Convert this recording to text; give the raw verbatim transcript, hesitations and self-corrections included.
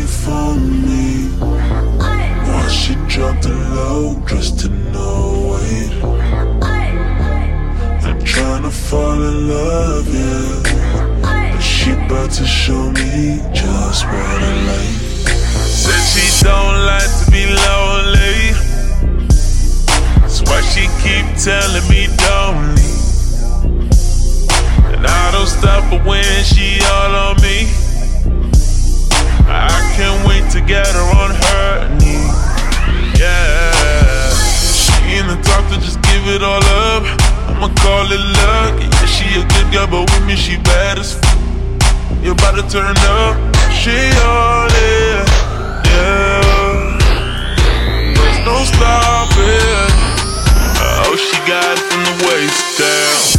for me. Once she dropped the low, dressed in no weight. I'm tryna fall in love, yeah, but she bout to show me just what I like. Said she don't like to be lonely, that's why she keep telling me don't leave. And I don't stop her when she all on me. I can't wait to get her on her knee. Yeah, she in the doctor, just give it all up. I'ma call it luck. Yeah, she a good girl, but with me she bad as f. You about to turn up, she on it. Yeah, there's no stopping. Oh, she got it from the waist down.